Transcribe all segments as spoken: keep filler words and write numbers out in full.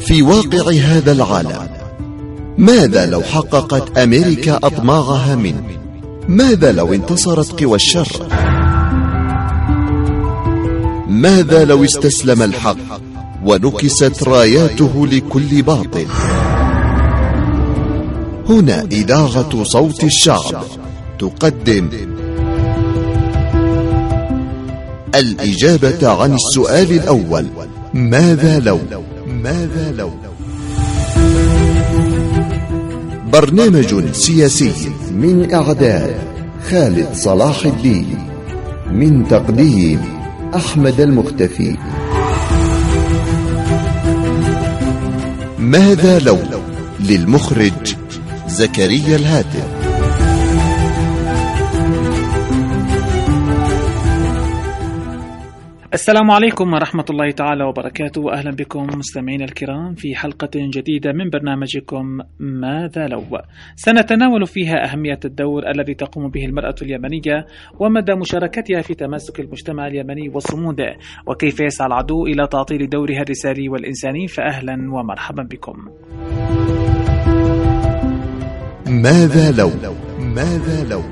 في واقع هذا العالم، ماذا لو حققت أمريكا أطماعها منه؟ ماذا لو انتصرت قوى الشر؟ ماذا لو استسلم الحق ونكست راياته لكل باطل؟ هنا إذاعة صوت الشعب تقدم الإجابة عن السؤال الأول: ماذا لو؟ ماذا لو؟ برنامج سياسي من إعداد خالد صلاح الدين، من تقديم أحمد المختفي. ماذا لو؟ للمخرج زكريا الهاتف. السلام عليكم ورحمة الله تعالى وبركاته، وأهلا بكم مستمعين الكرام في حلقة جديدة من برنامجكم ماذا لو، سنتناول فيها أهمية الدور الذي تقوم به المرأة اليمنية ومدى مشاركتها في تماسك المجتمع اليمني وصموده، وكيف يسعى العدو إلى تعطيل دورها الرسالي والإنساني. فأهلا ومرحبا بكم. ماذا لو؟ ماذا لو؟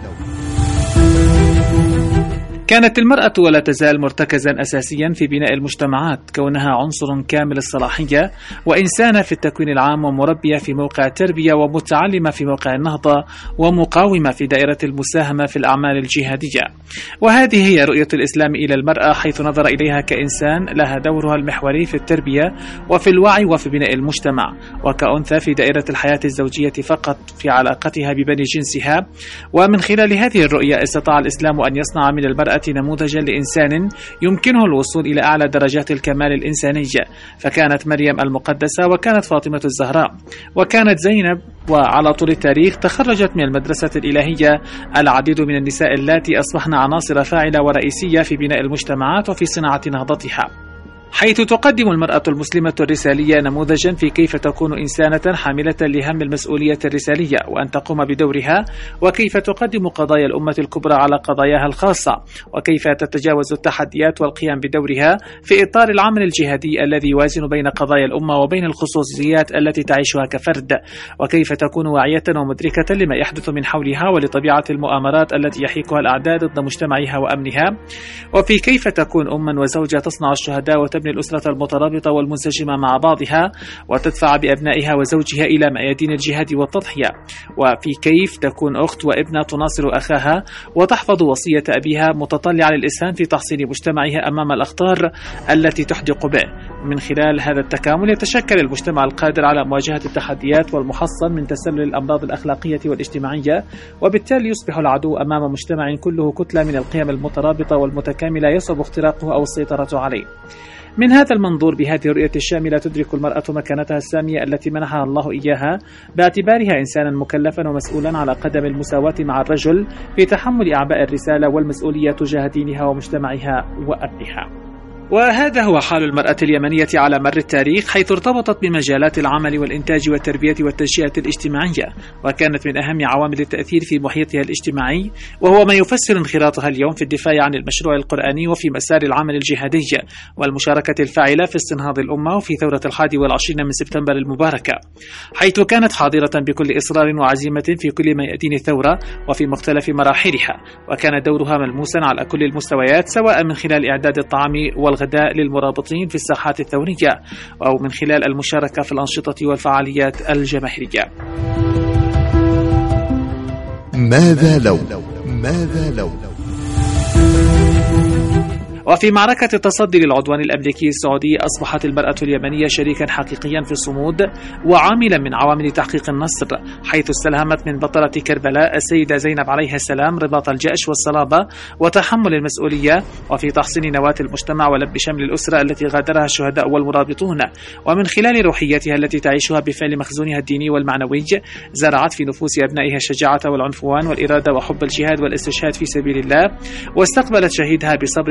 كانت المرأة ولا تزال مرتكزا أساسيا في بناء المجتمعات، كونها عنصر كامل الصلاحية وإنسانة في التكوين العام، ومربية في موقع التربية، ومتعلمة في موقع النهضة، ومقاومة في دائرة المساهمة في الأعمال الجهادية. وهذه هي رؤية الإسلام إلى المرأة، حيث نظر إليها كإنسان لها دورها المحوري في التربية وفي الوعي وفي بناء المجتمع، وكأنثى في دائرة الحياة الزوجية فقط في علاقتها ببني جنسها. ومن خلال هذه الرؤية استطاع الإسلام أن يصنع من المرأة نموذجا لإنسان يمكنه الوصول إلى أعلى درجات الكمال الإنساني. فكانت مريم المقدسة، وكانت فاطمة الزهراء، وكانت زينب، وعلى طول التاريخ تخرجت من المدرسة الإلهية العديد من النساء اللاتي أصبحن عناصر فاعلة ورئيسية في بناء المجتمعات وفي صناعة نهضتها، حيث تقدم المرأة المسلمة الرسالية نموذجا في كيف تكون إنسانة حاملة لهم المسؤولية الرسالية وأن تقوم بدورها، وكيف تقدم قضايا الأمة الكبرى على قضاياها الخاصة، وكيف تتجاوز التحديات والقيام بدورها في إطار العمل الجهادي الذي يوازن بين قضايا الأمة وبين الخصوصيات التي تعيشها كفرد، وكيف تكون واعية ومدركة لما يحدث من حولها ولطبيعة المؤامرات التي يحيكها الأعداء ضد مجتمعها وأمنها، وفي كيف تكون أما وزوجة تصنع الشهداء وتبني الأسرة المترابطة والمنسجمة مع بعضها، وتدفع بأبنائها وزوجها إلى ميادين الجهاد والتضحية، وفي كيف تكون أخت وابنة تناصر أخاها وتحفظ وصية أبيها، متطلعة للإسهام في تحصين مجتمعها أمام الأخطار التي تحدق به. من خلال هذا التكامل يتشكل المجتمع القادر على مواجهة التحديات والمحصن من تسلل الأمراض الأخلاقية والاجتماعية، وبالتالي يصبح العدو أمام مجتمع كله كتلة من القيم المترابطة والمتكاملة يصعب اختراقه أو السيطرة عليه. من هذا المنظور، بهذه الرؤية الشاملة تدرك المرأة مكانتها السامية التي منحها الله إياها، باعتبارها إنسانا مكلفا ومسؤولا على قدم المساواة مع الرجل في تحمل أعباء الرسالة والمسؤولية تجاه دينها ومجتمعها وأهلها. وهذا هو حال المرأة اليمنية على مر التاريخ، حيث ارتبطت بمجالات العمل والإنتاج والتربية والتنشئة الاجتماعية، وكانت من أهم عوامل التأثير في محيطها الاجتماعي، وهو ما يفسر انخراطها اليوم في الدفاع عن المشروع القرآني وفي مسار العمل الجهادي والمشاركة الفاعلة في استنهاض الأمة وفي ثورة الحادي والعشرين من سبتمبر المباركة، حيث كانت حاضرة بكل إصرار وعزيمة في كل ميادين الثورة وفي مختلف مراحلها، وكان دورها ملموسا على كل المستويات، سواء من خلال إعداد الطعام والغداء للمرابطين في الساحات الثورية، أو من خلال المشاركة في الأنشطة والفعاليات الجماهيرية. ماذا لو؟ ماذا لو؟ وفي معركة التصدي للعدوان الأمريكي السعودي أصبحت المرأة اليمنية شريكا حقيقيا في الصمود وعاملا من عوامل تحقيق النصر، حيث استلهمت من بطلة كربلاء السيدة زينب عليها السلام رباط الجأش والصلابة وتحمل المسؤولية، وفي تحصين نواة المجتمع ولب شمل الأسرة التي غادرها الشهداء والمرابطون، ومن خلال روحيتها التي تعيشها بفعل مخزونها الديني والمعنوي زرعت في نفوس أبنائها الشجاعة والعنفوان والإرادة وحب الجهاد والاستشهاد في سبيل الله، واستقبلت شهيدها بصبر وإيمان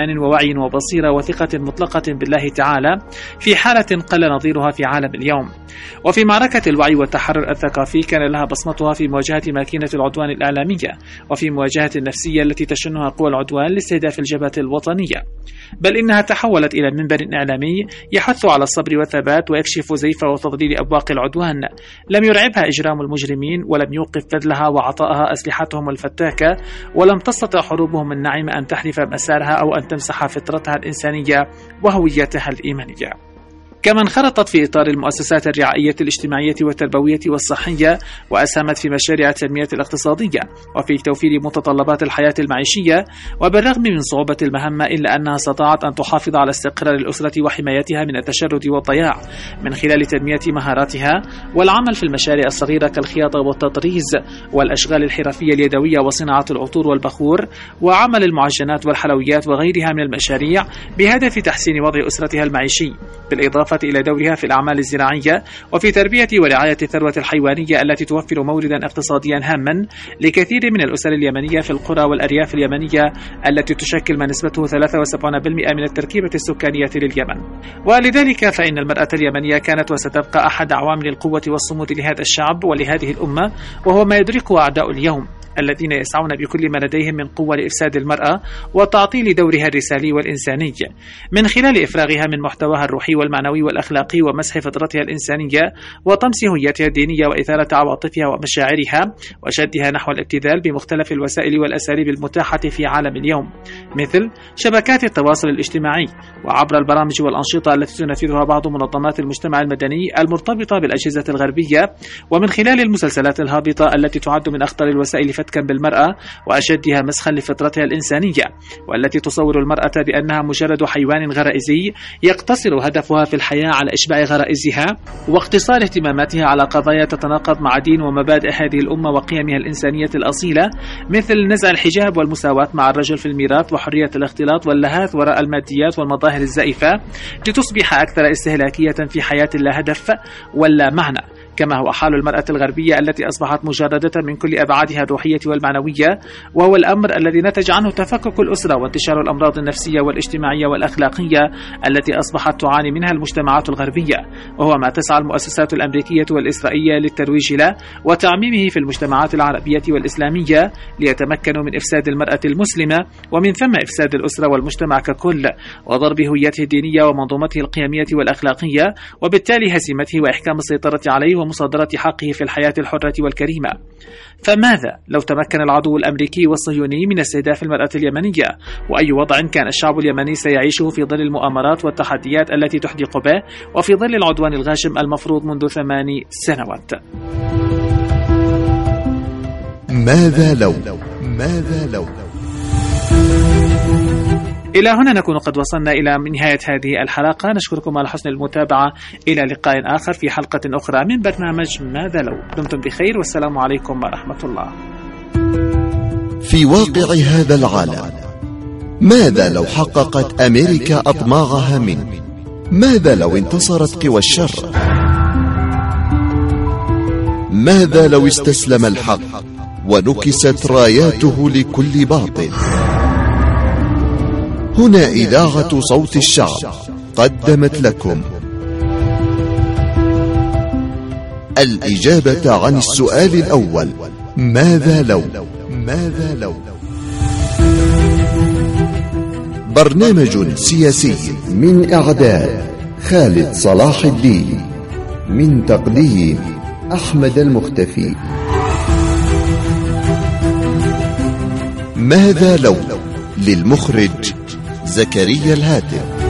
إيمان ووعي وبصيرة وثقة مطلقة بالله تعالى في حالة قل نظيرها في عالم اليوم. وفي معركة الوعي والتحرر الثقافي كان لها بصمتها في مواجهة ماكينة العدوان الإعلامية وفي مواجهة النفسية التي تشنها قوى العدوان لاستهداف الجبهة الوطنية، بل إنها تحولت إلى منبر إعلامي يحث على الصبر والثبات ويكشف زيف وتضليل أبواق العدوان. لم يرعبها إجرام المجرمين، ولم يوقف بذلها وعطائها أسلحتهم الفتاكة، ولم تستطع حروبهم الناعمة أن تحرف مسارها أو أن تمسح فطرتها الإنسانية وهويتها الإيمانية. كما انخرطت في إطار المؤسسات الرعائية الاجتماعية والتربوية والصحية، وأسهمت في مشاريع التنمية الاقتصادية وفي توفير متطلبات الحياة المعيشية. وبالرغم من صعوبة المهمة إلا أنها استطاعت أن تحافظ على استقرار الأسرة وحمايتها من التشرد والضياع من خلال تنمية مهاراتها والعمل في المشاريع الصغيرة كالخياطة والتطريز والأشغال الحرفية اليدوية وصناعة العطور والبخور وعمل المعجنات والحلويات وغيرها من المشاريع بهدف تحسين وضع أسرتها المعيشي، بالإضافة إلى دورها في الأعمال الزراعية وفي تربية ورعاية الثروة الحيوانية التي توفر موردا اقتصاديا هاما لكثير من الأسر اليمنية في القرى والأرياف اليمنية التي تشكل ما نسبته ثلاثة وسبعين بالمئة من التركيبة السكانية لليمن. ولذلك فإن المرأة اليمنية كانت وستبقى أحد عوامل القوة والصمود لهذا الشعب ولهذه الأمة، وهو ما يدركه أعداء اليوم الذين يسعون بكل ما لديهم من قوة لإفساد المرأة وتعطيل دورها الرسالي والإنساني من خلال إفراغها من محتواها الروحي والمعنوي والأخلاقي ومسح فطرتها الإنسانية وطمس هويتها الدينية وإثارة عواطفها ومشاعرها وشدها نحو الابتذال بمختلف الوسائل والأساليب المتاحة في عالم اليوم، مثل شبكات التواصل الاجتماعي وعبر البرامج والأنشطة التي تنفذها بعض منظمات المجتمع المدني المرتبطة بالأجهزة الغربية، ومن خلال المسلسلات الهابطة التي تعد من أخطر الوسائل فتكا بالمرأة وأشدها مسخا لفطرتها الإنسانية، والتي تصور المرأة بأنها مجرد حيوان غرائزي يقتصر هدفها في الحياة على إشباع غرائزها واقتصار اهتماماتها على قضايا تتناقض مع دين ومبادئ هذه الأمة وقيمها الإنسانية الأصيلة، مثل نزع الحجاب والمساواة مع الرجل في الميراث وحرية الاختلاط واللهاث وراء الماديات والمظاهر الزائفة لتصبح أكثر استهلاكية في حياة لا هدف ولا معنى، كما هو حال المرأة الغربية التي أصبحت مجردة من كل أبعادها الروحية والمعنوية، وهو الأمر الذي نتج عنه تفكك الأسرة وانتشار الأمراض النفسية والاجتماعية والأخلاقية التي أصبحت تعاني منها المجتمعات الغربية، وهو ما تسعى المؤسسات الأمريكية والإسرائيلية للترويج له وتعميمه في المجتمعات العربية والإسلامية ليتمكنوا من إفساد المرأة المسلمة ومن ثم إفساد الأسرة والمجتمع ككل وضرب هويته الدينية ومنظومته القيمية والأخلاقية، وبالتالي هزيمته وإحكام السيطرة عليه ومصادرة حقه في الحياة الحرة والكريمة. فماذا لو تمكن العدو الأمريكي والصهيوني من استهداف المرأة اليمنية؟ وأي وضع كان الشعب اليمني سيعيشه في ظل المؤامرات والتحديات التي تحدق به وفي ظل العدوان الغاشم المفروض منذ ثماني سنوات؟ ماذا لو ماذا لو إلى هنا نكون قد وصلنا إلى نهاية هذه الحلقة. نشكركم على حسن المتابعة. إلى لقاء آخر في حلقة أخرى من برنامج ماذا لو. دمتم بخير والسلام عليكم ورحمة الله. في واقع هذا العالم، ماذا لو حققت أمريكا أطماعها منه؟ ماذا لو انتصرت قوى الشر؟ ماذا لو استسلم الحق ونكست راياته لكل باطل؟ هنا إذاعة صوت الشعب قدمت لكم الإجابة عن السؤال الأول: ماذا لو ماذا لو برنامج سياسي من إعداد خالد صلاح الدين، من تقديم أحمد المختفي. ماذا لو للمخرج زكريا الهاتف.